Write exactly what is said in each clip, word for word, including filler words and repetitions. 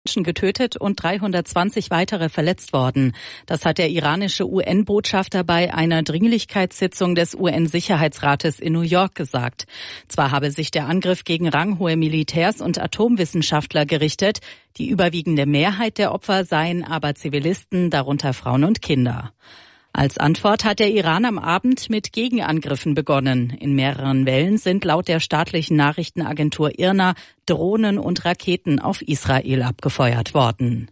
Menschen getötet und dreihundertzwanzig weitere verletzt worden. Das hat der iranische U N-Botschafter bei einer Dringlichkeitssitzung des U N-Sicherheitsrates in New York gesagt. Zwar habe sich der Angriff gegen ranghohe Militärs und Atomwissenschaftler gerichtet, die überwiegende Mehrheit der Opfer seien aber Zivilisten, darunter Frauen und Kinder. Als Antwort hat der Iran am Abend mit Gegenangriffen begonnen. In mehreren Wellen sind laut der staatlichen Nachrichtenagentur I R N A Drohnen und Raketen auf Israel abgefeuert worden.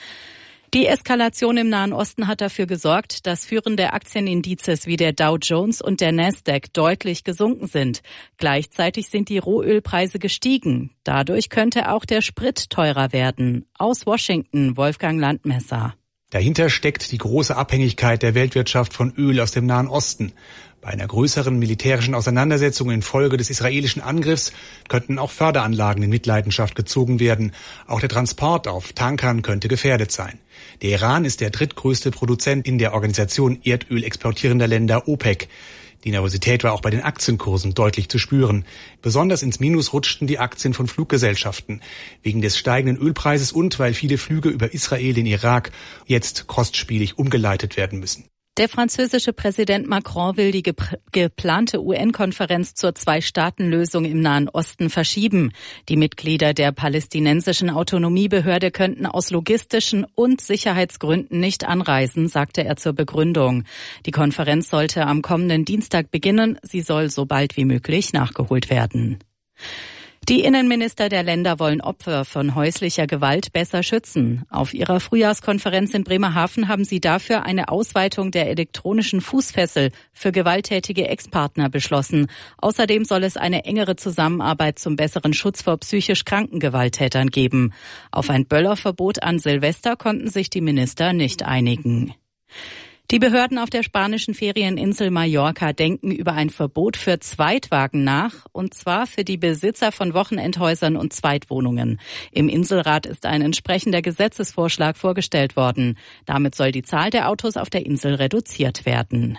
Die Eskalation im Nahen Osten hat dafür gesorgt, dass führende Aktienindizes wie der Dow Jones und der Nasdaq deutlich gesunken sind. Gleichzeitig sind die Rohölpreise gestiegen. Dadurch könnte auch der Sprit teurer werden. Aus Washington, Wolfgang Landmesser. Dahinter steckt die große Abhängigkeit der Weltwirtschaft von Öl aus dem Nahen Osten. Bei einer größeren militärischen Auseinandersetzung infolge des israelischen Angriffs könnten auch Förderanlagen in Mitleidenschaft gezogen werden. Auch der Transport auf Tankern könnte gefährdet sein. Der Iran ist der drittgrößte Produzent in der Organisation Erdöl exportierender Länder OPEC. Die Nervosität war auch bei den Aktienkursen deutlich zu spüren. Besonders ins Minus rutschten die Aktien von Fluggesellschaften. Wegen des steigenden Ölpreises und weil viele Flüge über Israel in Irak jetzt kostspielig umgeleitet werden müssen. Der französische Präsident Macron will die gep- geplante U N-Konferenz zur Zwei-Staaten-Lösung im Nahen Osten verschieben. Die Mitglieder der palästinensischen Autonomiebehörde könnten aus logistischen und Sicherheitsgründen nicht anreisen, sagte er zur Begründung. Die Konferenz sollte am kommenden Dienstag beginnen. Sie soll so bald wie möglich nachgeholt werden. Die Innenminister der Länder wollen Opfer von häuslicher Gewalt besser schützen. Auf ihrer Frühjahrskonferenz in Bremerhaven haben sie dafür eine Ausweitung der elektronischen Fußfessel für gewalttätige Ex-Partner beschlossen. Außerdem soll es eine engere Zusammenarbeit zum besseren Schutz vor psychisch kranken Gewalttätern geben. Auf ein Böllerverbot an Silvester konnten sich die Minister nicht einigen. Die Behörden auf der spanischen Ferieninsel Mallorca denken über ein Verbot für Zweitwagen nach, und zwar für die Besitzer von Wochenendhäusern und Zweitwohnungen. Im Inselrat ist ein entsprechender Gesetzesvorschlag vorgestellt worden. Damit soll die Zahl der Autos auf der Insel reduziert werden.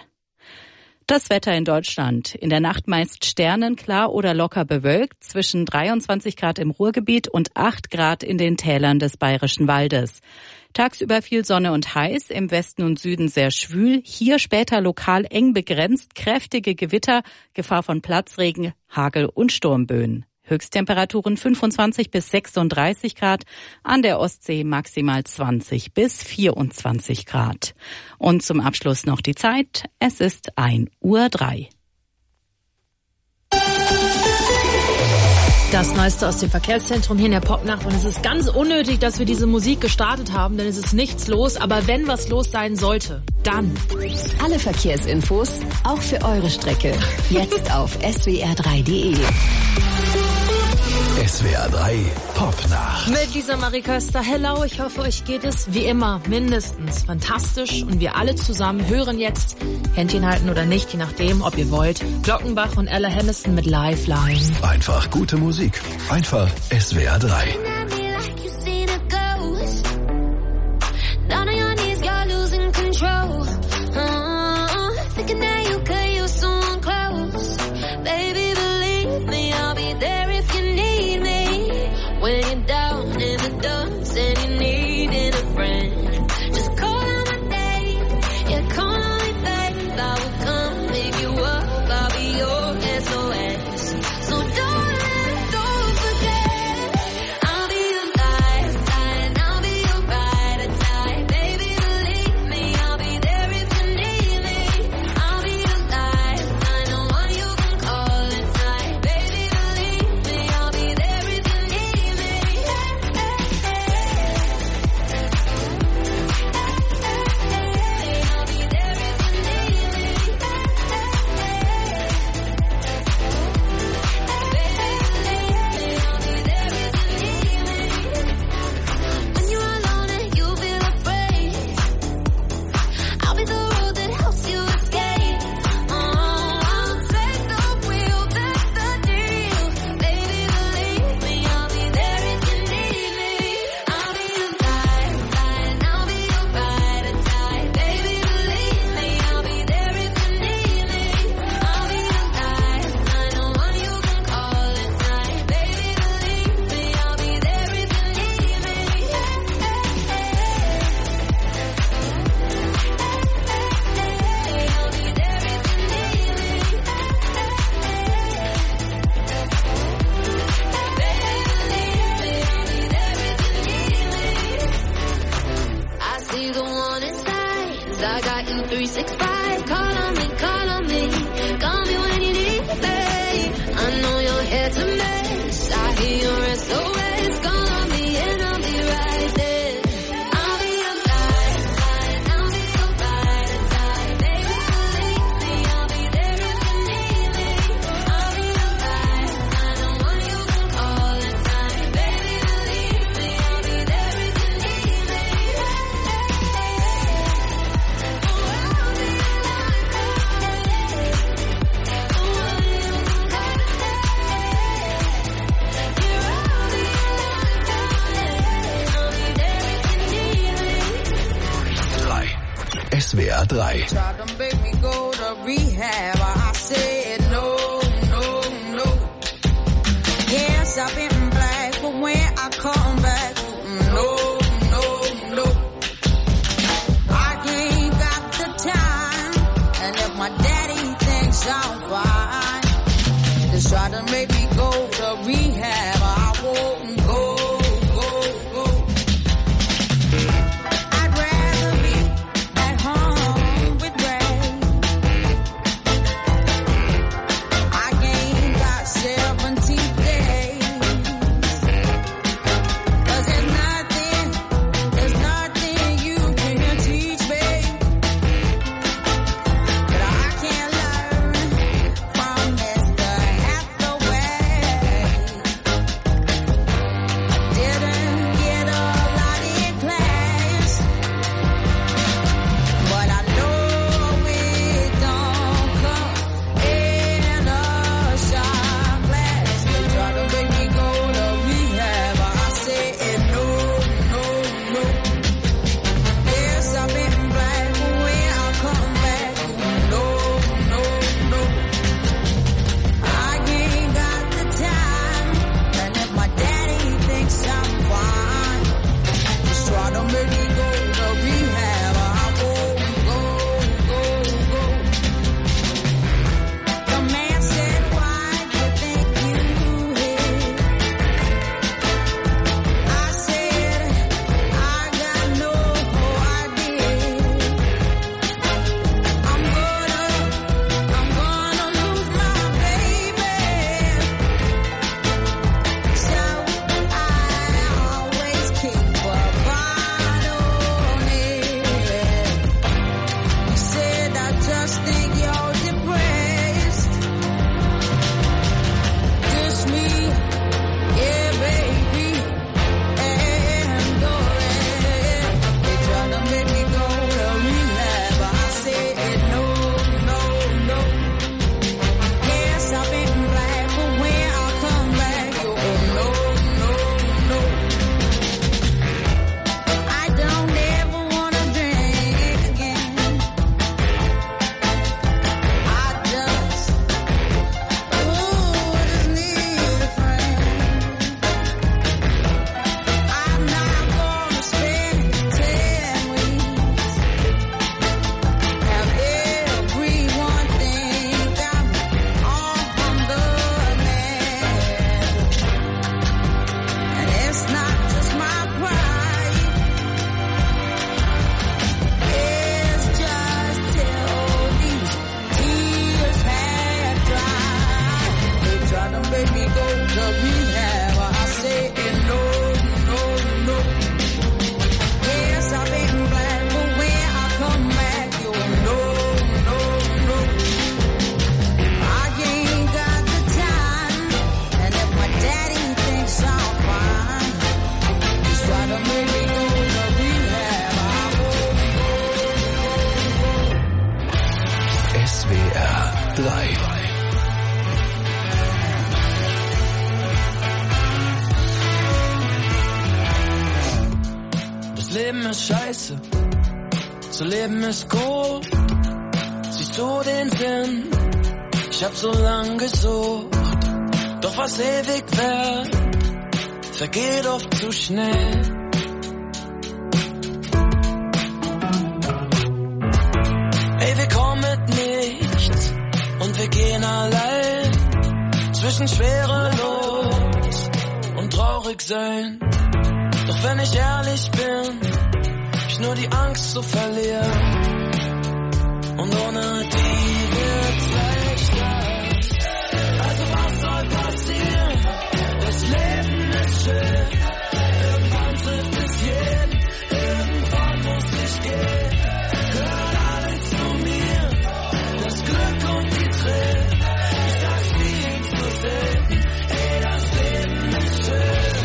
Das Wetter in Deutschland. In der Nacht meist sternenklar oder locker bewölkt, zwischen dreiundzwanzig Grad im Ruhrgebiet und acht Grad in den Tälern des Bayerischen Waldes. Tagsüber viel Sonne und heiß, im Westen und Süden sehr schwül, hier später lokal eng begrenzt, kräftige Gewitter, Gefahr von Platzregen, Hagel und Sturmböen. Höchsttemperaturen fünfundzwanzig bis sechsunddreißig Grad, an der Ostsee maximal zwanzig bis vierundzwanzig Grad. Und zum Abschluss noch die Zeit, es ist ein Uhr drei. Das Neueste aus dem Verkehrszentrum hier in der Popnacht, und es ist ganz unnötig, dass wir diese Musik gestartet haben, denn es ist nichts los, aber wenn was los sein sollte, dann. Alle Verkehrsinfos, auch für eure Strecke, jetzt auf s w r drei punkt d e. S W R drei Popnacht. Mit Lisa Marie Köster. Hello, ich hoffe, euch geht es wie immer mindestens fantastisch. Und wir alle zusammen hören jetzt, Händchen halten oder nicht, je nachdem, ob ihr wollt, Glockenbach und Ella Henderson mit Lifeline. Einfach gute Musik. Einfach S W R drei. I'll be three sixty-five. Call on me, call on me. Call me when you need me, babe. I know you're here to mess. I hear your S O S. Call on me and I'll be right there. I'll be your ride, ride. I'll be your ride or die. Baby, believe me, I'll be there if you need me. I'll be your ride, I know what you can call it time. Baby, believe me, I'll be there if you need me. S W R drei. Tried to make me go to rehab. I said no, no, no. Yes, I've been black, but when I come back, no, no, no. I ain't got the time, and if my daddy thinks I'm fine, just try to make me go to rehab. I won't go. Scheiße, zu leben ist gut. Siehst du den Sinn? Ich hab so lang gesucht, doch was ewig wird, vergeht oft zu schnell. Ey, wir kommen mit nichts und wir gehen allein zwischen schwerelos und traurig sein. Doch wenn ich ehrlich bin, nur die Angst zu verlieren. Sonne, die wird schlechter. Also was soll passieren? Das Leben ist schön. Irgendwann trifft es jeden. Irgendwann muss ich gehen. Hört alles zu mir. Das Glück und die Tränen. Ich sag's viel zu selten. Ey, das Leben ist schön.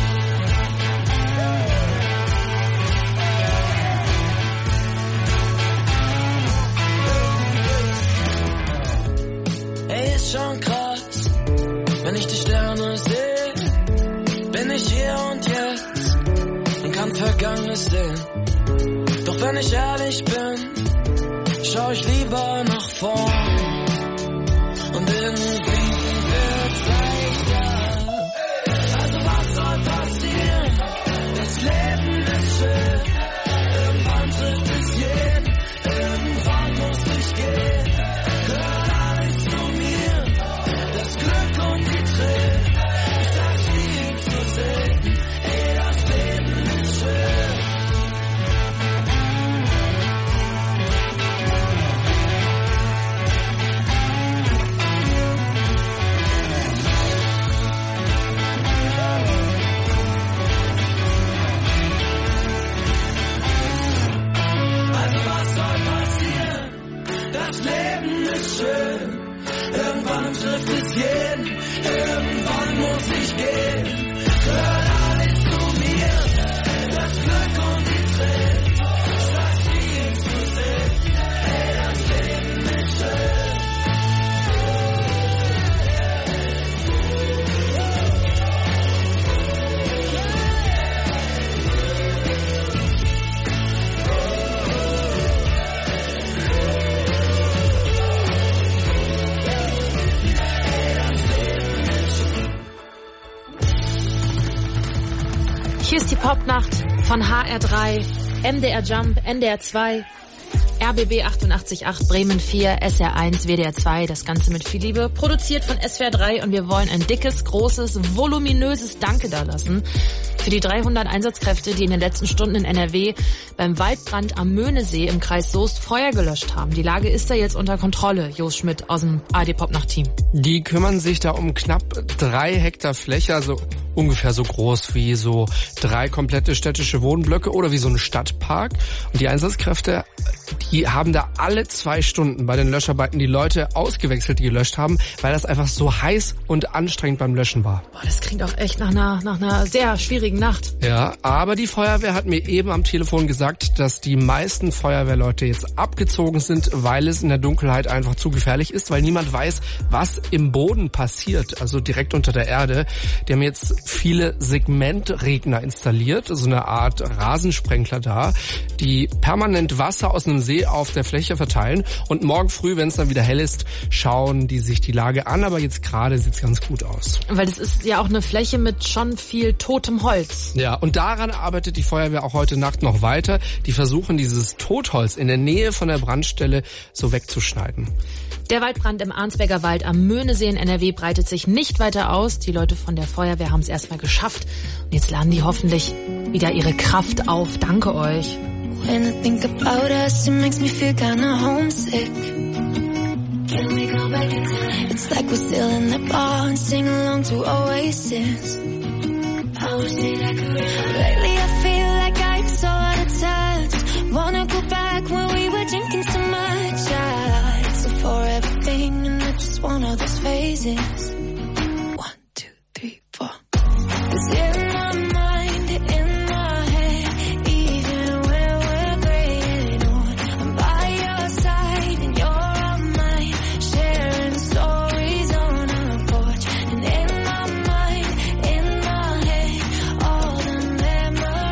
Ey, ist schon krass, wenn ich die Sterne sehe, bin ich hier und jetzt und kann Vergangenes sehen. Doch wenn ich ehrlich bin, schau ich lieber nach vorn und irgendwie wird's leichter. Also was soll passieren? Das Leben ist schön. Irgendwann trifft es jeden. Irgendwann muss ich gehen. Gehört alles zu mir. Das Glück und die Tränen. Ich sag's viel zu selten. Ey, das Leben ist schön. Also was soll passieren? Das Leben ist schön. Irgendwann trifft es jeden. Irgendwann muss ich gehen. Hört alles zu mir. Das Glück und die Tränen. Ich sag's viel zu selten. Ey, das Leben ist schön. Hier ist die Popnacht von H R drei, M D R Jump, N D R zwei, R B B achtundachtzig Komma acht, Bremen vier, S R eins, W D R zwei, das Ganze mit viel Liebe, produziert von S W R drei und wir wollen ein dickes, großes, voluminöses Danke da lassen für die dreihundert Einsatzkräfte, die in den letzten Stunden in N R W beim Waldbrand am Möhnesee im Kreis Soest Feuer gelöscht haben. Die Lage ist da jetzt unter Kontrolle, Jos Schmidt aus dem A R D-Popnacht-Team. Die kümmern sich da um knapp drei Hektar Fläche, also ungefähr so groß wie so drei komplette städtische Wohnblöcke oder wie so ein Stadtpark. Und die Einsatzkräfte, die haben da alle zwei Stunden bei den Löscharbeiten die Leute ausgewechselt, die gelöscht haben, weil das einfach so heiß und anstrengend beim Löschen war. Boah, das klingt auch echt nach einer, nach einer sehr schwierigen Nacht. Ja, aber die Feuerwehr hat mir eben am Telefon gesagt, dass die meisten Feuerwehrleute jetzt abgezogen sind, weil es in der Dunkelheit einfach zu gefährlich ist, weil niemand weiß, was im Boden passiert, also direkt unter der Erde. Die haben jetzt viele Segmentregner installiert, so eine Art Rasensprenkler da, die permanent Wasser aus einem See auf der Fläche verteilen. Und morgen früh, wenn es dann wieder hell ist, schauen die sich die Lage an. Aber jetzt gerade sieht's ganz gut aus. Weil das ist ja auch eine Fläche mit schon viel totem Holz. Ja, und daran arbeitet die Feuerwehr auch heute Nacht noch weiter. Die versuchen, dieses Totholz in der Nähe von der Brandstelle so wegzuschneiden. Der Waldbrand im Arnsberger Wald am Möhnesee in N R W breitet sich nicht weiter aus. Die Leute von der Feuerwehr haben es erstmal geschafft. Und jetzt laden die hoffentlich wieder ihre Kraft auf. Danke euch. When I think about us, it makes me feel kinda homesick. Can we go back in time? It's like we're still in the bar and sing along to Oasis. I wish that I could. Lately I feel like I'm so out of touch. Wanna go back when we were drinking so much. I, it's a forever thing and I just want all those phases. One, two, three, four. 'Cause in my mind, in my head, even when we're graying old, I'm by your side and you're on mine, sharing stories on our porch. And in my mind, in my head, all the memories.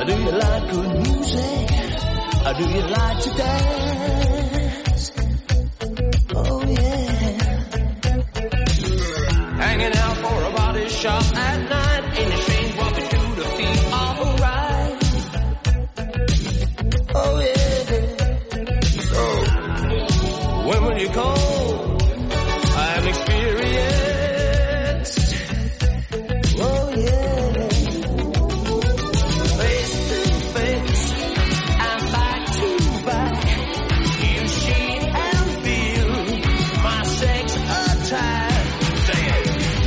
do you like good music? Or do you like to dance? Oh yeah. Hanging out for a body shop at night. Ain't it strange what we do to feel alright? Oh yeah. So, when will you call? I'm experienced. Oh yeah. Face to face, I'm back to back. You see and feel my sex attack. Sing it.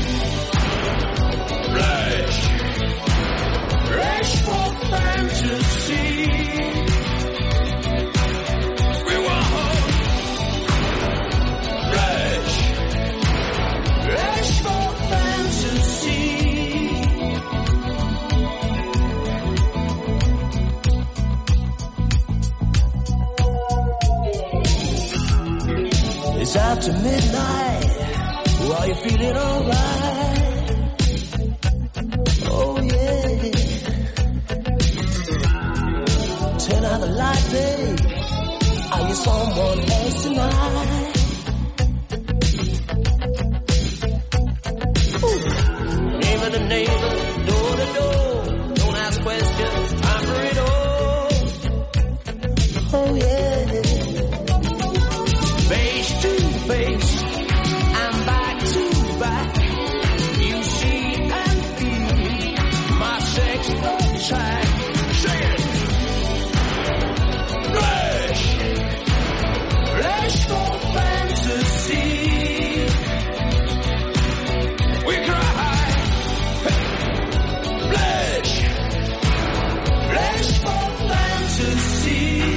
Rush, rush for fantasy. We want home. Rush, rush for fantasy. It's after midnight. Are you feeling alright? Oh yeah. Turn out the light, babe. Are you someone else tonight? Ooh. Neighbor to neighbor, door to door. Don't ask questions, time for it all. Oh yeah. Face to face, I'm back to back. You see and feel my sex attack. Sing it. Rush, rush for fantasy. We cry, blush, rush for fantasy.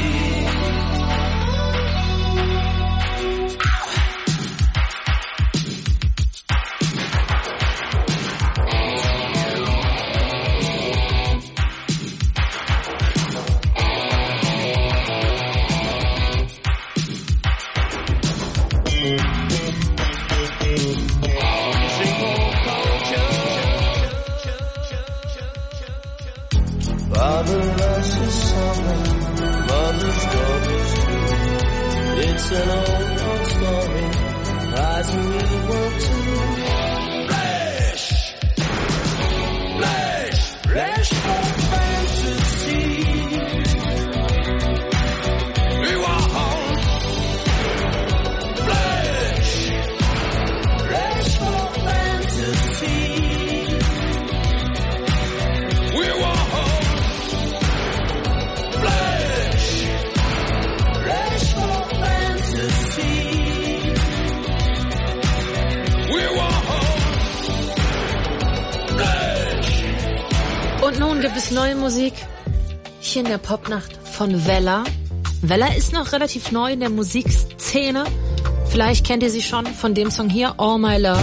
Father loves his son, mother's daughter's too. It's an old, old story, lies in me want to. Flash, flash, flash for fantasy. We want home. Flash, flash for fantasy. We want home. Flash, flash for fantasy. We want home. Flash. Und nun gibt es neue Musik hier in der Popnacht von Vella. Vella ist noch relativ neu in der Musikszene. Vielleicht kennt ihr sie schon von dem Song hier, All My Love.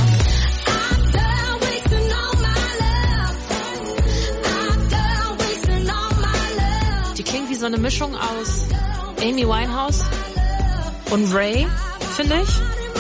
Die klingt wie so eine Mischung aus Amy Winehouse und Ray, finde ich.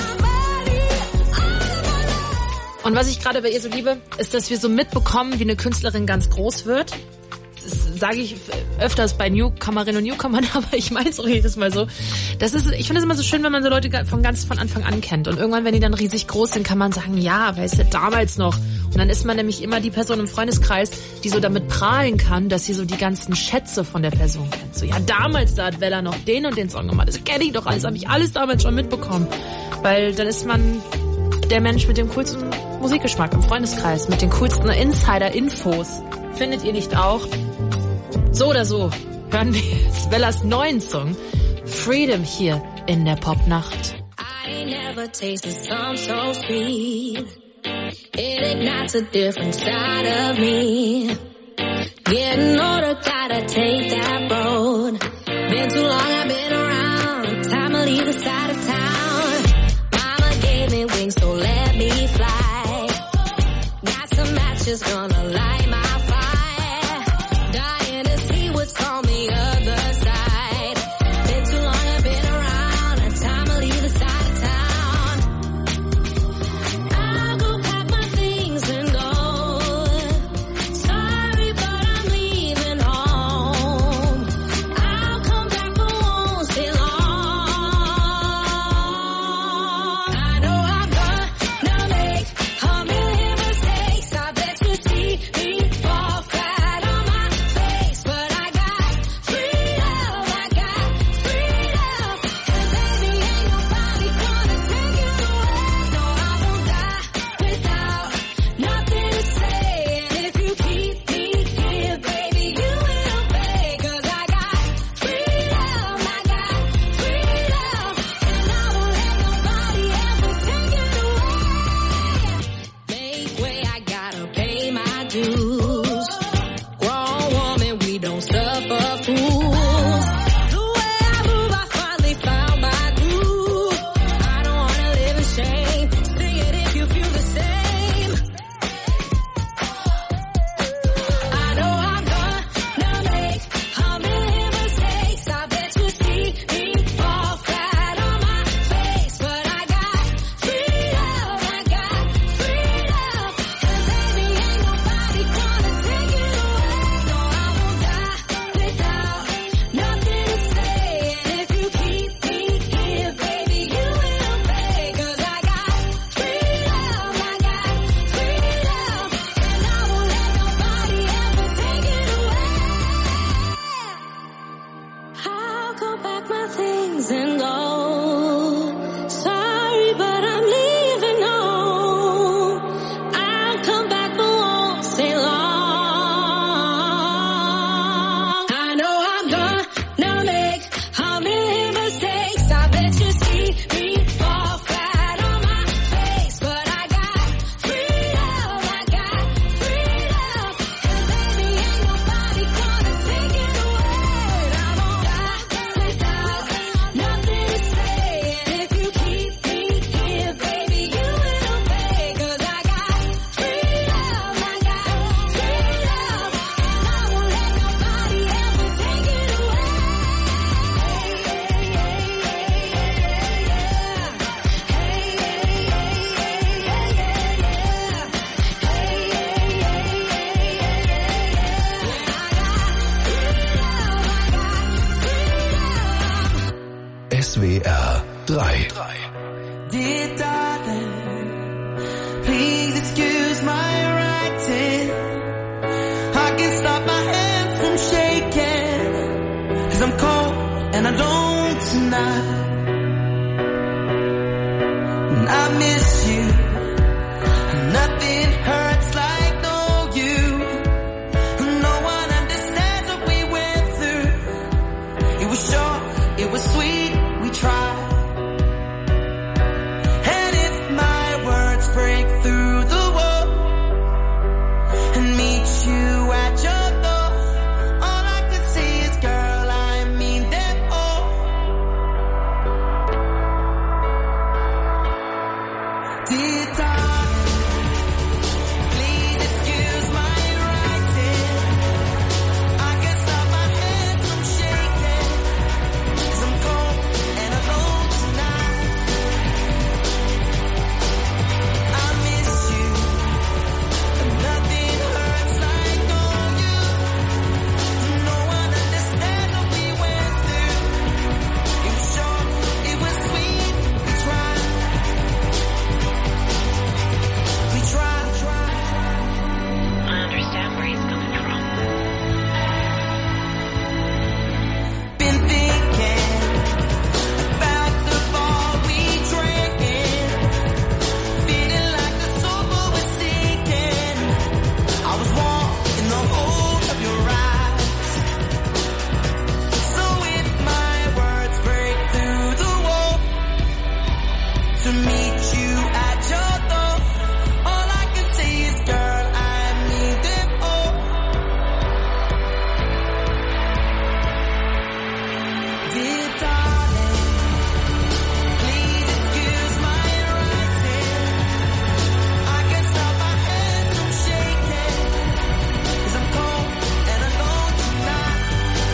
Und was ich gerade bei ihr so liebe, ist, dass wir so mitbekommen, wie eine Künstlerin ganz groß wird. Das sage ich öfters bei Newcomerinnen und Newcomern, aber ich meine es auch jedes Mal so. Das ist, ich finde es immer so schön, wenn man so Leute von ganz von Anfang an kennt. Und irgendwann, wenn die dann riesig groß sind, kann man sagen, ja, weißt du, damals noch. Und dann ist man nämlich immer die Person im Freundeskreis, die so damit prahlen kann, dass sie so die ganzen Schätze von der Person kennt. So, ja, damals, da hat Vella noch den und den Song gemacht. Das kenne ich doch alles, habe ich alles damals schon mitbekommen. Weil dann ist man der Mensch mit dem coolsten Musikgeschmack im Freundeskreis, mit den coolsten Insider-Infos. Findet ihr nicht auch? So oder so hören wir jetzt Vellas neuen Song Freedom hier in der Popnacht. I never tasted some so sweet. It ignites a different side of me. Getting older, gotta take that road. Been too long, I've been around. Time to leave the side of town. Mama gave me wings, so let me fly. Got some matches, gonna light my fire. Dying to see what's on the other side. Been too long, I've been around. Time to leave the side of town. I'll go pack my things and go. Sorry, but I'm leaving home. S W R drei. Dear darling, please excuse my writing. I can stop my hands from shaking, 'cause I'm cold and alone tonight. And I miss you. Nothing hurts like no you. No one understands what we went through. It was short, it was sweet, we tried. And if my words break through the wall and meet you at your door, all I can say is, girl, I mean them all. Dear darling, please excuse my writing. I can't stop my hands from shaking, 'cause I'm cold and alone tonight. I miss you, and nothing hurts like knowing you. No one understands what we went through. It was short, it was sweet, we tried. We tried, tried. I understand where he's coming from. Been thinking about the ball we drank in, feeling like the sofa was sinking. I was warm in the hold of your eyes. So if my words break through the wall to meet you at your door, all I can say is, girl, I need them all. Dear darling, please excuse my writing. I can't stop my hands from shaking, 'cause I'm cold and alone tonight.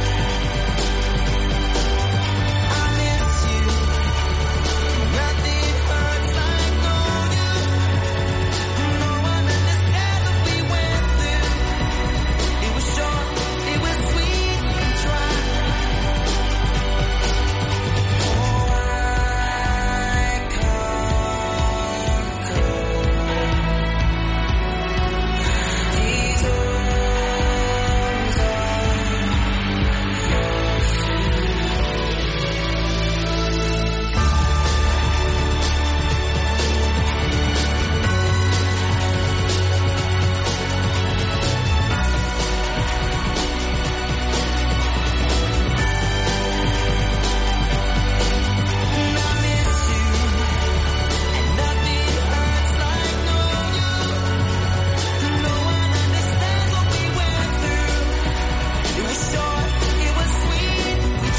I miss you. Nothing hurts like knowing you. No one understands what we went through. It was short, it was sweet, we tried. Oh, I can't go. These arms are and I miss you, and nothing hurts like knowing you. No one understands what we went through. It was short, it was sweet, we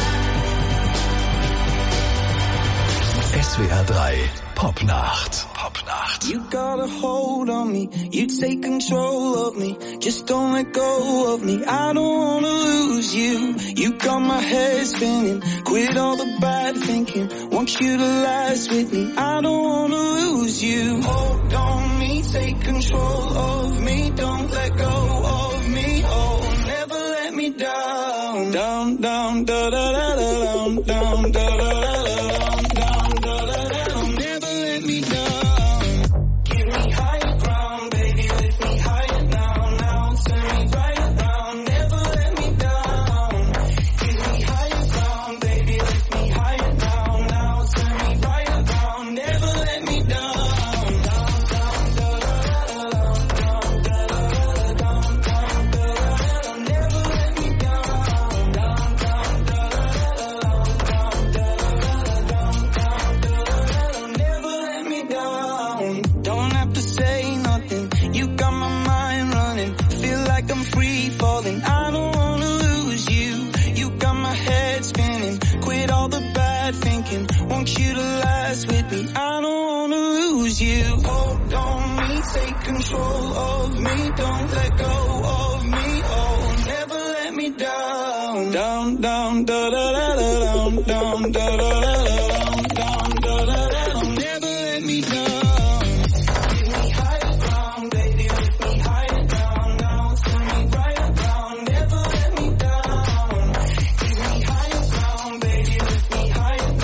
tried. S W R drei Popnacht. Popnacht. You got a hold on me, you take control of me, just don't let go of me, I don't wanna lose you. You got my head spinning, quit all the bad thinking, want you to last with me, I don't wanna lose you. Hold on me, take control of me, don't let go of me, oh, never let me down. Down, down, da da da da down, down, da da da da down, down, da da da down, never let me down. Give me higher ground, baby, lift me higher now, now, turn me right around, never let me down. Give me higher ground, baby, lift me higher now, now, turn me right around, never let me down. Down, down, da da da da down, down, da da da da down, down, da da da da, never let me down. Down, down, da da da da down, down, da da da da down, down, da da da da, never let me down. Don't have to say nothing, you got my mind running, feel like I'm free falling, I don't wanna lose you. You got my head spinning, quit all the bad thinking, want you to last with me, I don't wanna lose you. Hold on me, take control of me, don't let go of me, oh, never let me down. Down, down, da da da da down, down, da da da da down, down, da da da da, never let me down. Give me higher ground, baby, lift me higher down, now, turn me right around, never let me down. Give me higher ground, baby, lift me higher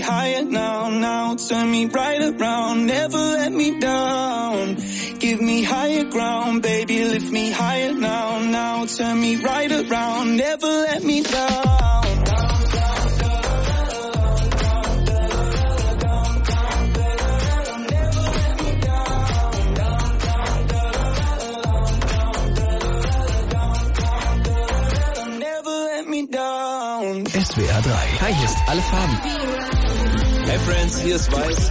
higher now, now. Turn me right around, never let me down. Give me higher ground, baby, lift me higher now, now. Turn me right around, never let me down. S W R drei. Hi, hier ist Alle Farben. Hey Friends, hier ist Weiß.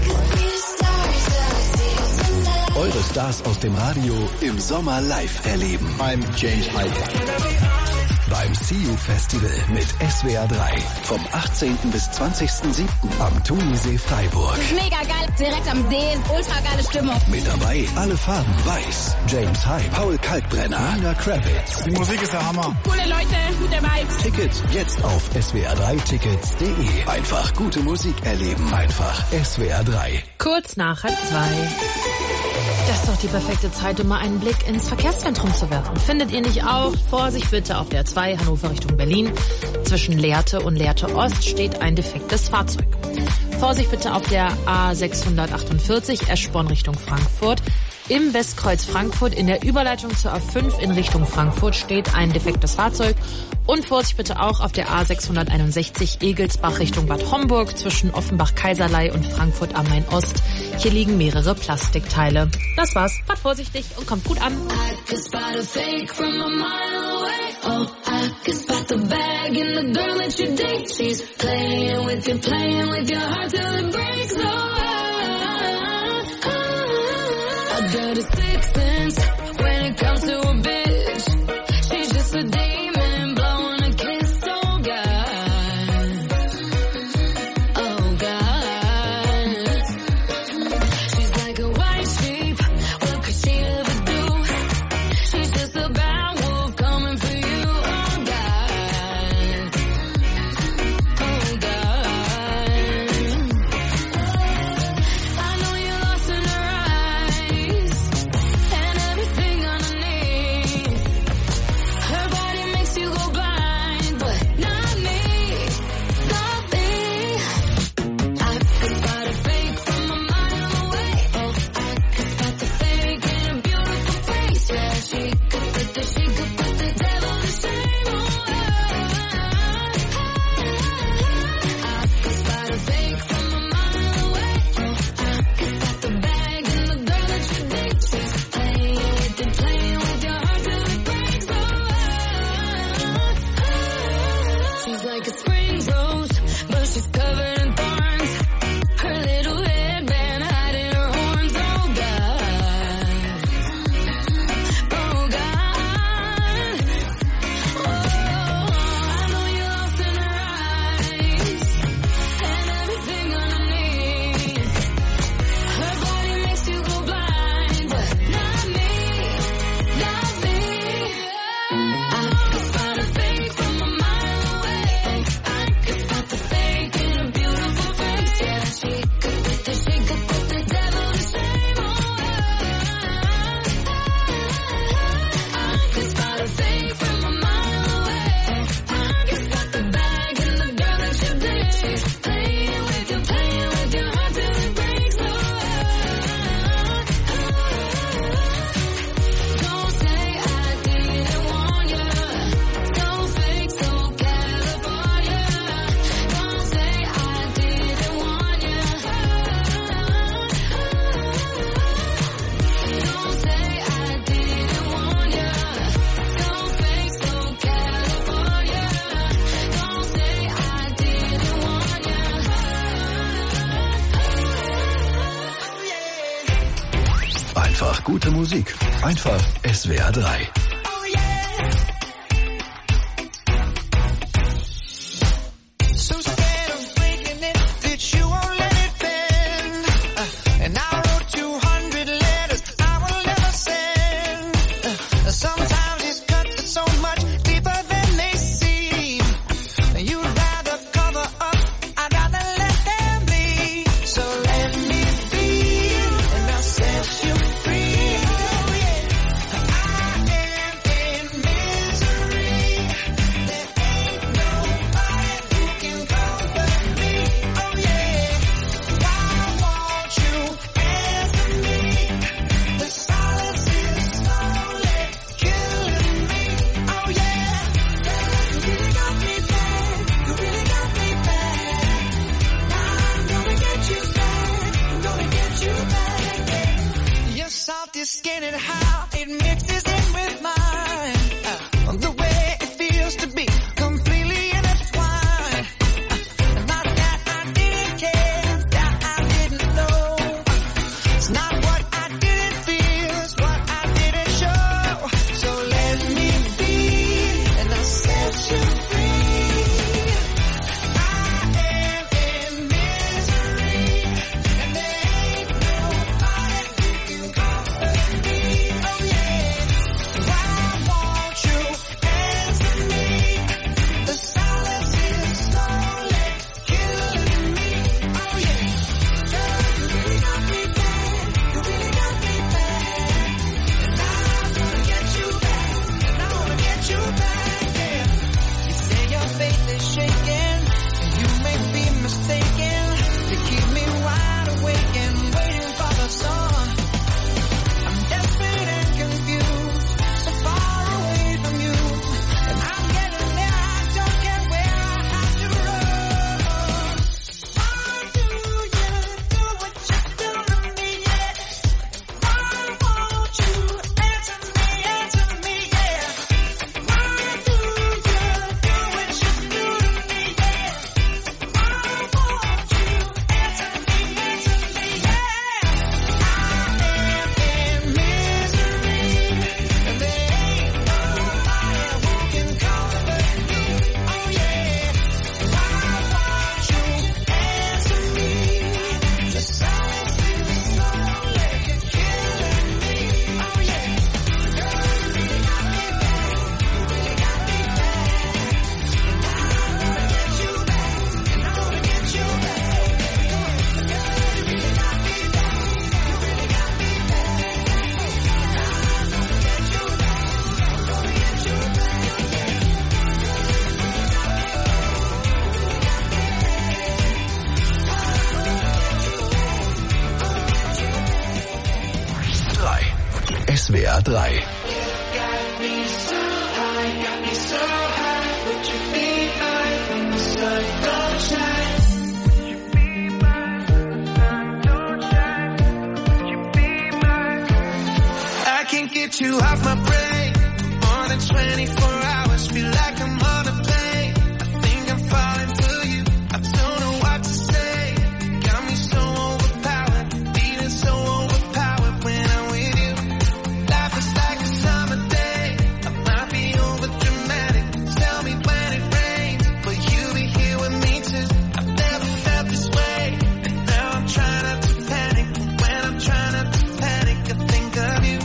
Eure Stars aus dem Radio im Sommer live erleben. I'm James Hype. Beim See You Festival mit S W R drei. Vom achtzehnten bis zwanzigsten siebten am Thunisee Freiburg. Mega geil, direkt am See, ultra geile Stimmung. Mit dabei Alle Farben, Weiß, James Hype, Paul Kalkbrenner, Nina Kravitz. Die Musik ist der Hammer. Coole Leute, gute Vibes. Tickets jetzt auf S W R drei Tickets punkt de. Einfach gute Musik erleben. Einfach S W R drei. Kurz nach halb zwei. Das ist doch die perfekte Zeit, um mal einen Blick ins Verkehrszentrum zu werfen. Findet ihr nicht auch? Vorsicht bitte auf der zwei Hannover Richtung Berlin. Zwischen Lehrte und Lehrte Ost steht ein defektes Fahrzeug. Vorsicht bitte auf der A sechshundertachtundvierzig Eschborn Richtung Frankfurt. Im Westkreuz Frankfurt in der Überleitung zur A fünf in Richtung Frankfurt steht ein defektes Fahrzeug. Und Vorsicht bitte auch auf der A sechshunderteinundsechzig Egelsbach Richtung Bad Homburg zwischen Offenbach-Kaiserlei und Frankfurt am Main-Ost. Hier liegen mehrere Plastikteile. Das war's. Fahrt vorsichtig und kommt gut an. Dirty sixth sense when it comes to a bitch. She's just a demon blowing a kiss. Oh God, oh God. She's like a white sheep. What could she ever do? She's just a bad wolf coming for you. Oh God, oh God. I know you're lost in her eyes. And everything underneath, her body makes you go blind, but not me, not me. I could spot a fake from a mile away. Oh, I could spot the fake in a beautiful face. Yeah, she could put the, she could put the devil to shame. Oh, I could spot a fake from a mile away. Oh, I could spot the bag and the girl that you dig. She's playing with it, playing with your heart till it breaks. Oh, she's like a spring rose, but she's covered in thorns. Her little headband hiding her horns. Oh God, oh God. Oh, I know you're lost in her eyes, and everything underneath. Her body makes you go blind, but not me, not me. I could spot a fake from a mile away. I could spot the fake in a beautiful face. Yeah, she could put the, she could put the devil to shame. Oh, I could spot a fake from a mile away. I could spot the bag and the girl that you dig. She's playing with you, playing with your heart till it breaks. Oh, don't say I didn't warn you. So fake, so California. Don't say I didn't warn you. Don't say I didn't warn you. So fake, so California. Don't say I didn't warn you. Einfach gute Musik. Einfach S W R drei. So scared of breaking it that you won't let it bend. Uh, and I wrote you hundred letters I will never send. Uh, sometimes these cuts are so much deeper than they seem. You'd rather cover up, I'd rather let them bleed. So let me be, and I'll set you free. Oh yeah, I am in just getting how it mixes in with mine. Uh, the way it feels to be completely intertwined. Uh, not that I didn't care, that I didn't know. Uh, it's not what I didn't feel, it's what I didn't show. So let me be, and I'll set you free. S W R drei. I can't get you off my brain more than twenty-four hours. Feel like I'm on a plane. I think I'm falling for you. I don't know what to say. Got me so overpowered, feeling so overpowered when I'm with you. Life is like a summer day. I might be over dramatic. Tell me when it rains, but you be here with me too. I've never felt this way, and now I'm trying not to panic. When I'm trying not to panic, I think of you.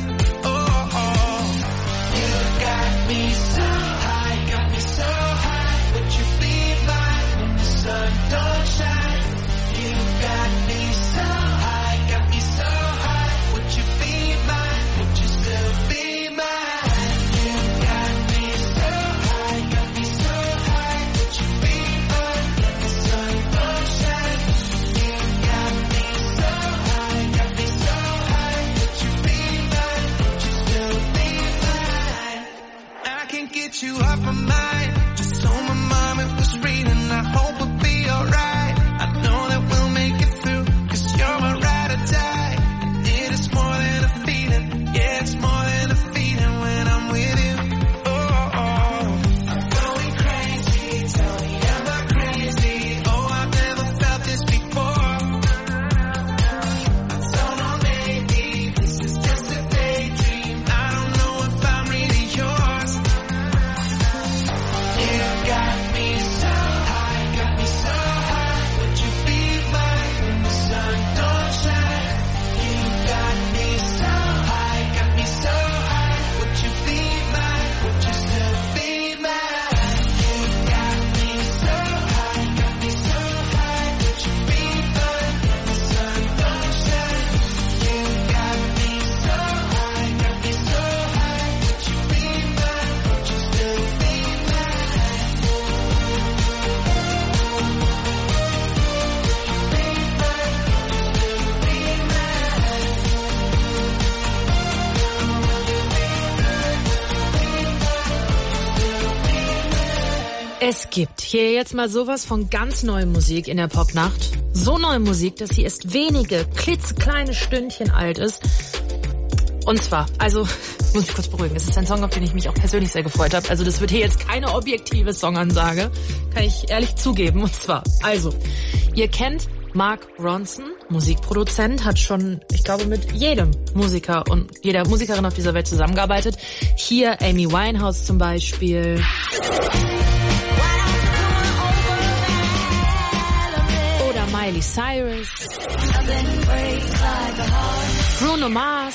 Get you off my mind. Just told my mom it was raining. I hope it'll be alright. I know that we'll make it through, cause you're my ride or die. And it is more than a feeling. Yeah, it's more than a feeling when I'm with you. Oh, oh. I'm going crazy. Tell me am I crazy? Oh, I've never felt this before. I don't know, maybe this is just a daydream. I don't know if I'm really yours. You got me so high, got me so high. Would you be mine when the sun don't shine? You got me so high, got me so high. Would you be mine? Would you still be mine? You got me so high, got me so high. Would you be mine when the sun don't shine? You got me so high, got me so high. Would you be mine? Would you still be Es gibt hier jetzt mal sowas von ganz neuer Musik in der Popnacht. So neue Musik, dass sie erst wenige klitzekleine Stündchen alt ist. Und zwar, also, muss ich kurz beruhigen, es ist ein Song, auf den ich mich auch persönlich sehr gefreut habe. Also das wird hier jetzt keine objektive Songansage, kann ich ehrlich zugeben. Und zwar, also, ihr kennt Mark Ronson, Musikproduzent, hat schon, ich glaube, mit jedem Musiker und jeder Musikerin auf dieser Welt zusammengearbeitet. Hier Amy Winehouse zum Beispiel. Oder Miley Cyrus. Bruno Mars.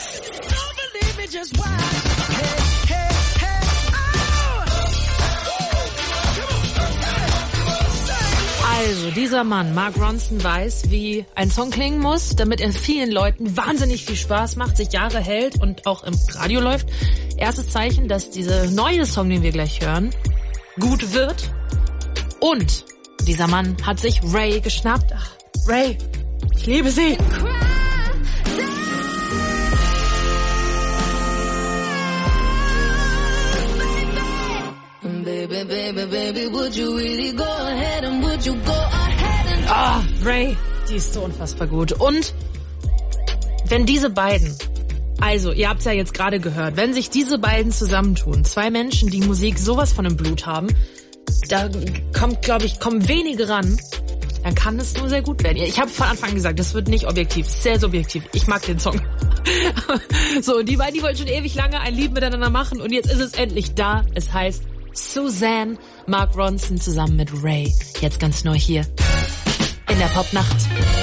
Also, dieser Mann, Mark Ronson, weiß, wie ein Song klingen muss, damit er vielen Leuten wahnsinnig viel Spaß macht, sich Jahre hält und auch im Radio läuft. Erstes Zeichen, dass dieser neue Song, den wir gleich hören, gut wird. Und dieser Mann hat sich Ray geschnappt. Ach, Ray, ich liebe sie. Baby, baby, baby, would you really go ahead and would you go ahead and... Ah, Ray, die ist so unfassbar gut. Und wenn diese beiden, also ihr habt es ja jetzt gerade gehört, wenn sich diese beiden zusammentun, zwei Menschen, die Musik sowas von im Blut haben, da kommt, glaube ich, kommen wenige ran, dann kann es nur sehr gut werden. Ich habe von Anfang an gesagt, das wird nicht objektiv, sehr subjektiv. Ich mag den Song. So, und die beiden, die wollten schon ewig lange ein Lied miteinander machen und jetzt ist es endlich da. Es heißt Suzanne, Mark Ronson zusammen mit Ray. Jetzt ganz neu hier in der Popnacht.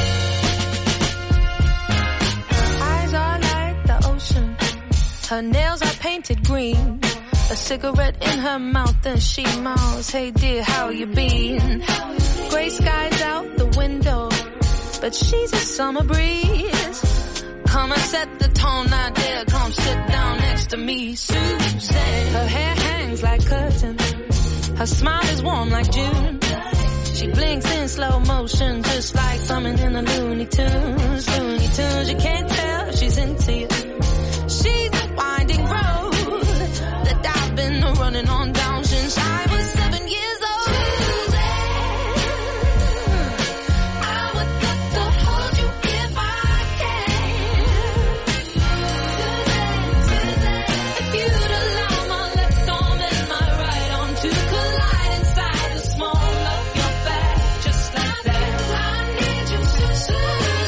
Eyes are like the ocean. Her nails are painted green. A cigarette in her mouth and she mouths, hey dear, how you been? Gray skies out the window, but she's a summer breeze. Come and set the tone, now dear, come sit down next to me, Suzanne. Her hair hangs like curtains, her smile is warm like June. She blinks in slow motion, just like something in the Looney Tunes. Looney Tunes, you can't tell she's into you. She's a winding road that I've been running on down since I was seven years old. I would love to hold you if I can. If you'd allow my left arm and my right arm to collide inside the small of your back, just like that. I need you, Suzanne.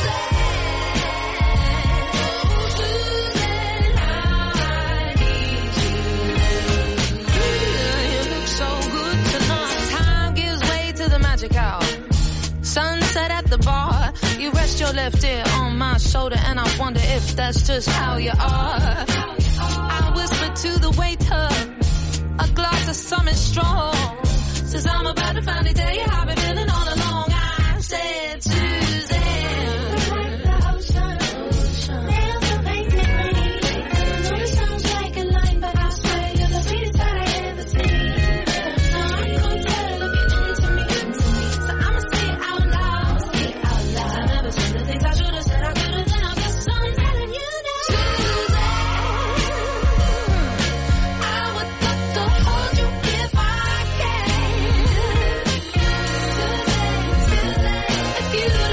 Suzanne, I need you. You look so good tonight. Time gives way to the magic hour. Sunset at the bar. You rest your left ear on my shoulder and I wonder if that's just how you are. I whisper to the waiter, a glass of something strong. Says I'm about to finally tell you how I've been feeling all along. I said, Suzanne. Sounds like a line, but I swear you're the sweetest that I ever seen. Now I can't tell if you're into me, into me. So I'ma say it out loud, say it out loud. I never said the things I should've said, I could've, then I guess I'm telling you now. Suzanne, I would love to hold you if I can. Suzanne, Suzanne, if you'd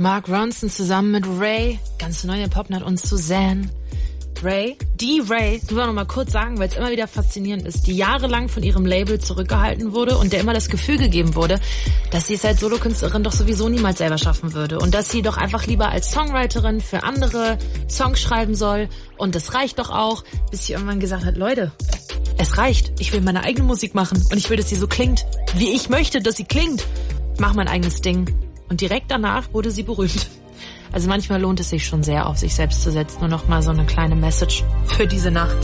Mark Ronson zusammen mit Ray, ganz neue Popnut und Suzanne. Ray, die Ray, das wollen wir noch mal kurz sagen, weil es immer wieder faszinierend ist, die jahrelang von ihrem Label zurückgehalten wurde und der immer das Gefühl gegeben wurde, dass sie es als Solokünstlerin doch sowieso niemals selber schaffen würde und dass sie doch einfach lieber als Songwriterin für andere Songs schreiben soll und das reicht doch auch, bis sie irgendwann gesagt hat, Leute, es reicht, ich will meine eigene Musik machen und ich will, dass sie so klingt, wie ich möchte, dass sie klingt. Mach mein eigenes Ding. Und direkt danach wurde sie berühmt. Also manchmal lohnt es sich schon sehr, auf sich selbst zu setzen. Nur noch mal so eine kleine Message für diese Nacht.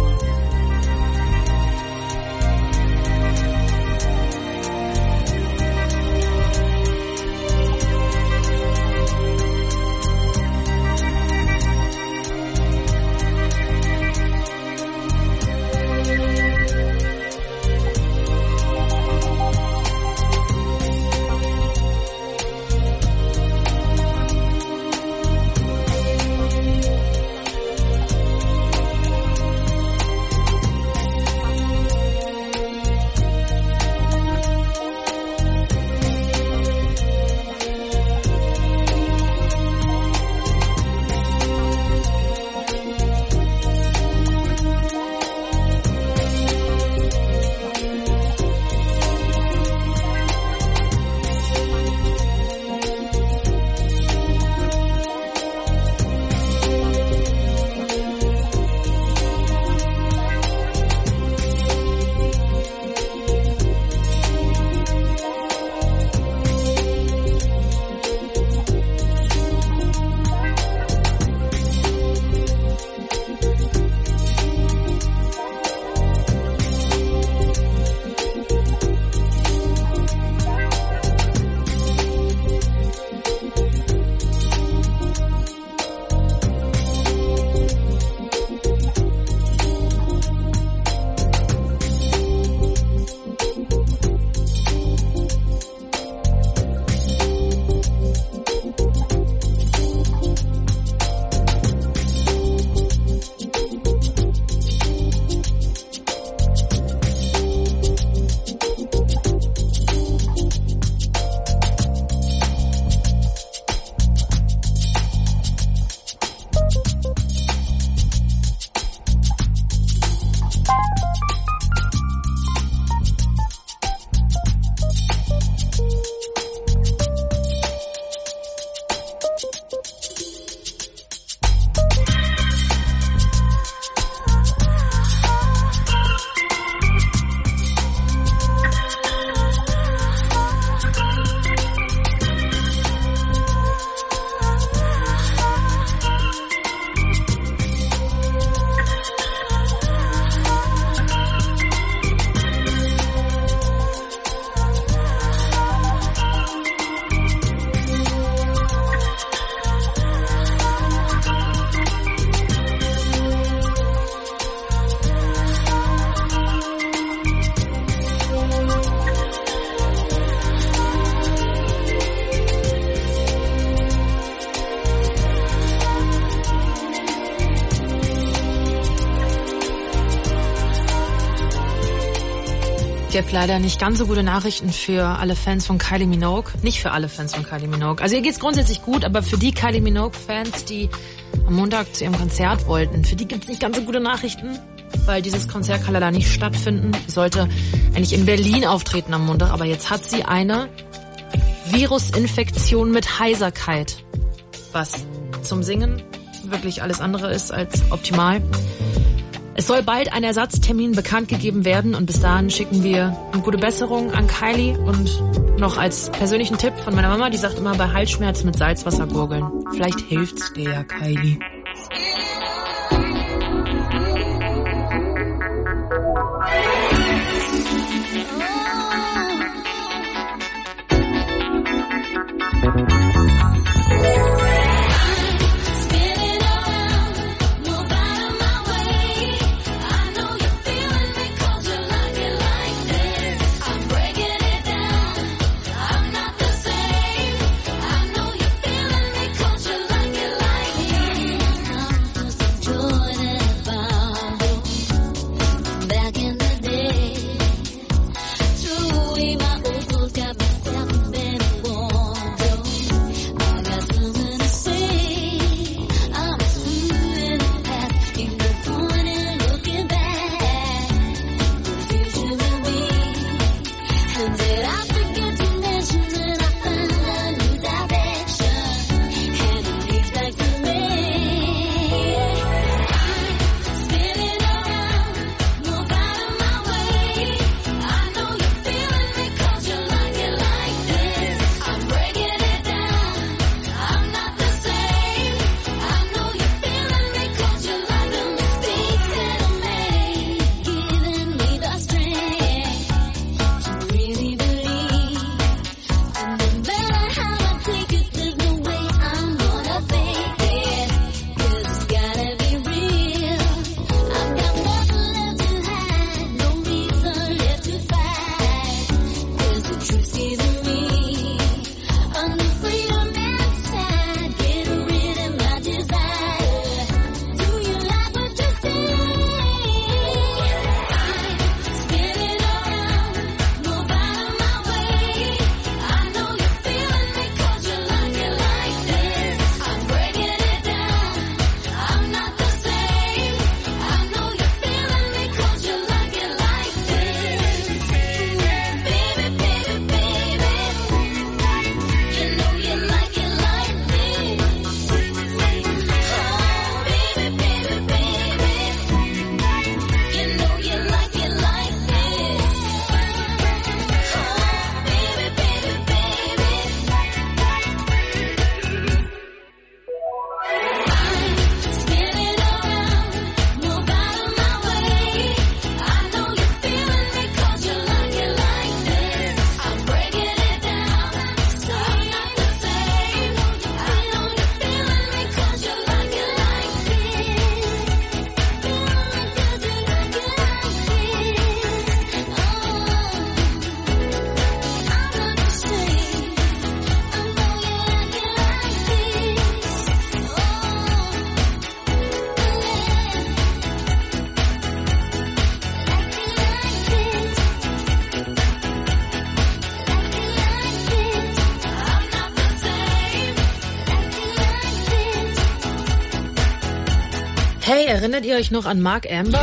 Ich habe leider nicht ganz so gute Nachrichten für alle Fans von Kylie Minogue. Nicht für alle Fans von Kylie Minogue. Also ihr geht's grundsätzlich gut, aber für die Kylie Minogue-Fans, die am Montag zu ihrem Konzert wollten, für die gibt's nicht ganz so gute Nachrichten, weil dieses Konzert kann leider nicht stattfinden. Sie sollte eigentlich in Berlin auftreten am Montag, aber jetzt hat sie eine Virusinfektion mit Heiserkeit, was zum Singen wirklich alles andere ist als optimal. Es soll bald ein Ersatztermin bekannt gegeben werden und bis dahin schicken wir eine gute Besserung an Kylie und noch als persönlichen Tipp von meiner Mama, die sagt immer bei Halsschmerzen mit Salzwasser gurgeln. Vielleicht hilft's dir ja, Kylie. Hey, erinnert ihr euch noch an Mark Amber?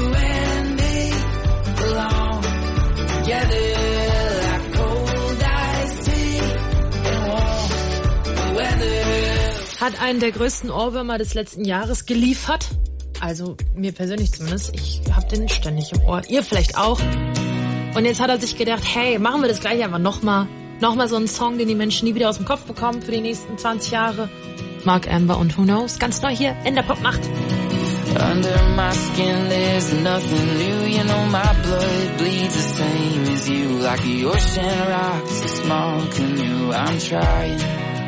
Hat einen der größten Ohrwürmer des letzten Jahres geliefert. Also mir persönlich zumindest. Ich hab den ständig im Ohr. Ihr vielleicht auch. Und jetzt hat er sich gedacht, hey, machen wir das gleich einfach nochmal. Nochmal so einen Song, den die Menschen nie wieder aus dem Kopf bekommen für die nächsten zwanzig Jahre. Mark Amber und Who Knows. Ganz neu hier in der Popnacht. Under my skin there's nothing new. You know my blood bleeds the same as you. Like the ocean rocks a small canoe. I'm trying.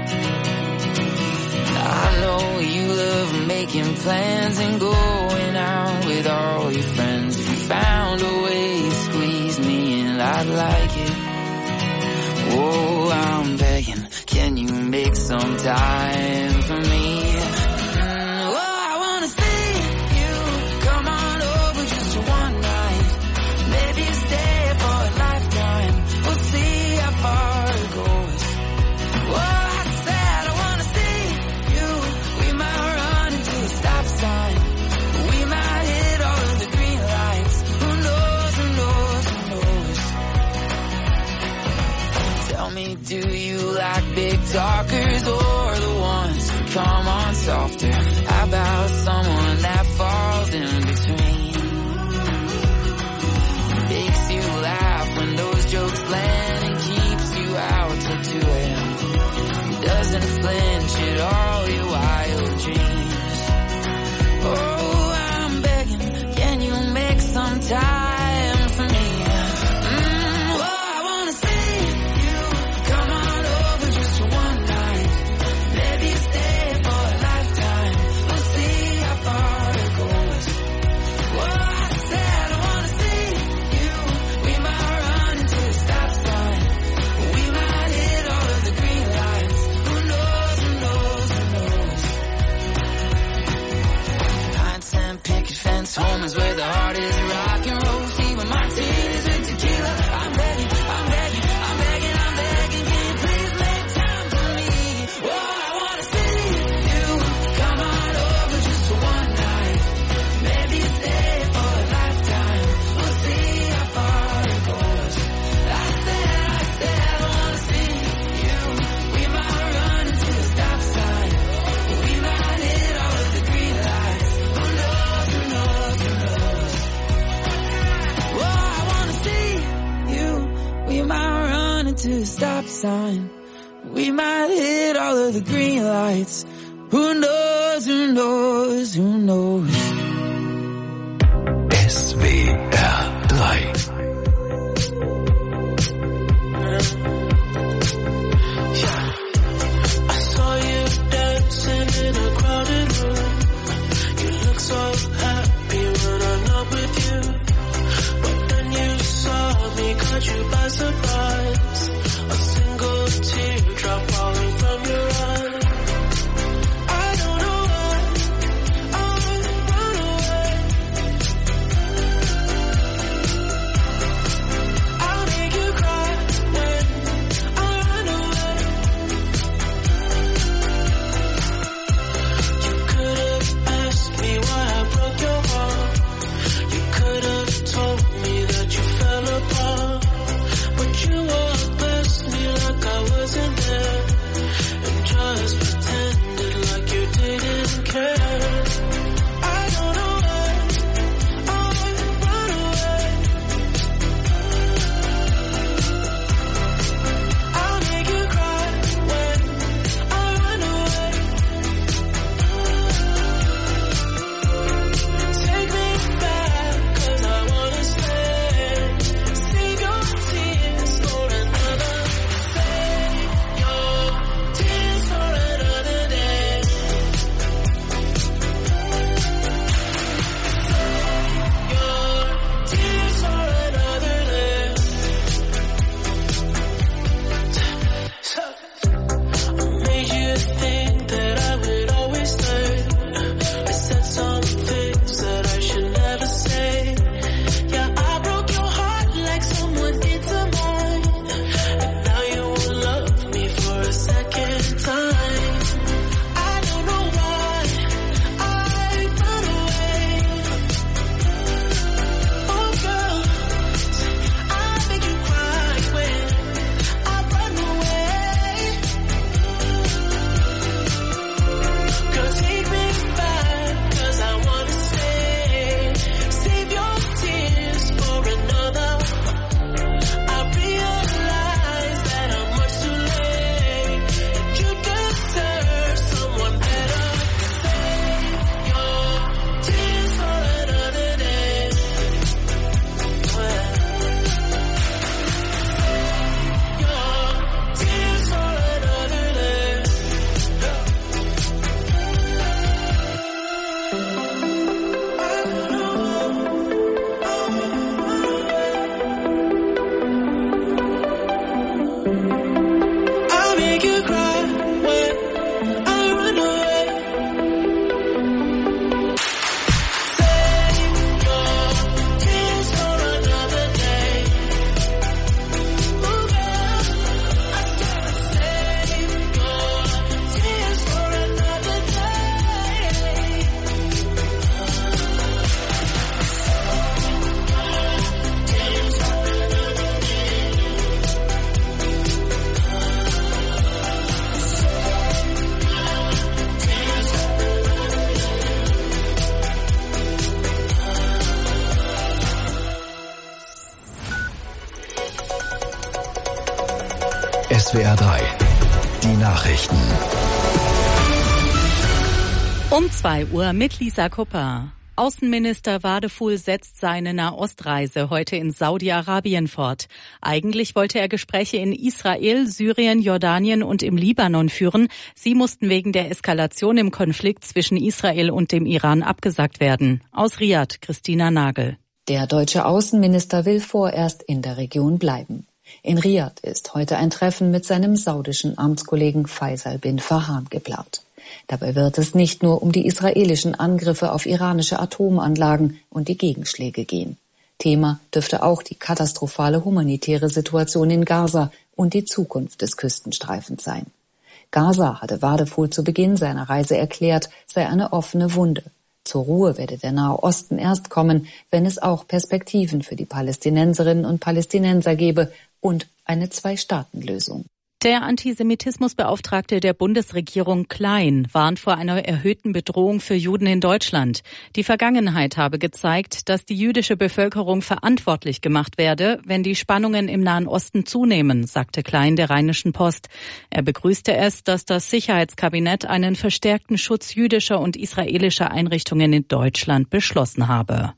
I know you love making plans and going out with all your friends. If you found a way to squeeze me in, I'd like it. Oh, I'm begging, can you make some time for me? Mm, oh, I wanna see you come on over just for one night. Maybe stay for a lifetime. We'll see how far it goes. Oh, I said I wanna see you. We might run into a stop sign. We might hit all of the green lights. Who knows, who knows, who knows? Tell me, do you like big talkers or the ones who come on softer? How about someone that falls in between? Makes you laugh when those jokes land and keeps you out till two a.m. Doesn't flinch at all your wild dreams. Oh, I'm begging, can you make some time for me? Mm, oh, I wanna see you come on over just for one night. Maybe stay for a lifetime. We'll see how far it goes. Oh, I said I wanna see you. We might run into a stop sign. We might hit all of the green lights. Who knows, who knows, who knows? Pine Sand picket fence, home is where the heart is. Rock and roll, see when martinis with tequila. I'm begging, I'm begging, I'm begging, I'm begging. Can you please make time for me? Oh, I wanna see you come on over just for one night. Maybe stay for a lifetime. We'll see how far it goes. I said, I said I wanna see you. We might run into a stop sign. We might hit all of the green lights. Who knows, who knows, who knows? Oh, I wanna see you. We might run into a stop sign. We might hit all of the green lights. Who knows, who knows, who knows? S W R drei. I saw you dancing in a crowded room. You look so happy when I'm not with you. But then you saw me, caught you by surprise. A single teardrop falling from your eye. I don't know why I run away. I'll make you cry when I run away. You could have asked me why I broke your heart. You could have told me that you fell apart. S W R drei. Die Nachrichten. Um zwei Uhr mit Lisa Kupper. Außenminister Wadefuhl setzt seine Nahostreise heute in Saudi-Arabien fort. Eigentlich wollte er Gespräche in Israel, Syrien, Jordanien und im Libanon führen. Sie mussten wegen der Eskalation im Konflikt zwischen Israel und dem Iran abgesagt werden. Aus Riyadh, Christina Nagel. Der deutsche Außenminister will vorerst in der Region bleiben. In Riyadh ist heute ein Treffen mit seinem saudischen Amtskollegen Faisal bin Farhan geplant. Dabei wird es nicht nur um die israelischen Angriffe auf iranische Atomanlagen und die Gegenschläge gehen. Thema dürfte auch die katastrophale humanitäre Situation in Gaza und die Zukunft des Küstenstreifens sein. Gaza hatte Wadefuhl zu Beginn seiner Reise erklärt, sei eine offene Wunde. Zur Ruhe werde der Nahe Osten erst kommen, wenn es auch Perspektiven für die Palästinenserinnen und Palästinenser gebe und eine Zwei-Staaten-Lösung. Der Antisemitismusbeauftragte der Bundesregierung Klein warnt vor einer erhöhten Bedrohung für Juden in Deutschland. Die Vergangenheit habe gezeigt, dass die jüdische Bevölkerung verantwortlich gemacht werde, wenn die Spannungen im Nahen Osten zunehmen, sagte Klein der Rheinischen Post. Er begrüßte es, dass das Sicherheitskabinett einen verstärkten Schutz jüdischer und israelischer Einrichtungen in Deutschland beschlossen habe.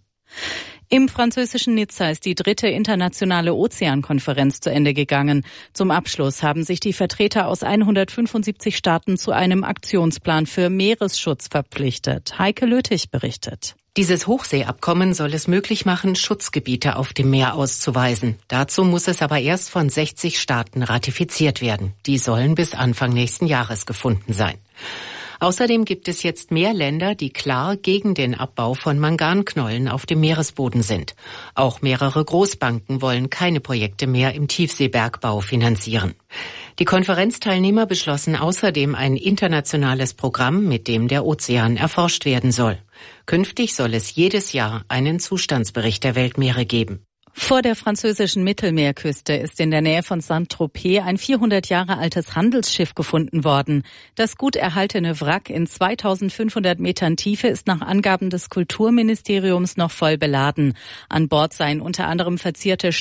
Im französischen Nizza ist die dritte internationale Ozeankonferenz zu Ende gegangen. Zum Abschluss haben sich die Vertreter aus hundertfünfundsiebzig Staaten zu einem Aktionsplan für Meeresschutz verpflichtet. Heike Lötig berichtet. Dieses Hochseeabkommen soll es möglich machen, Schutzgebiete auf dem Meer auszuweisen. Dazu muss es aber erst von sechzig Staaten ratifiziert werden. Die sollen bis Anfang nächsten Jahres gefunden sein. Außerdem gibt es jetzt mehr Länder, die klar gegen den Abbau von Manganknollen auf dem Meeresboden sind. Auch mehrere Großbanken wollen keine Projekte mehr im Tiefseebergbau finanzieren. Die Konferenzteilnehmer beschlossen außerdem ein internationales Programm, mit dem der Ozean erforscht werden soll. Künftig soll es jedes Jahr einen Zustandsbericht der Weltmeere geben. Vor der französischen Mittelmeerküste ist in der Nähe von Saint-Tropez ein vierhundert Jahre altes Handelsschiff gefunden worden. Das gut erhaltene Wrack in zweitausendfünfhundert Metern Tiefe ist nach Angaben des Kulturministeriums noch voll beladen. An Bord seien unter anderem verzierte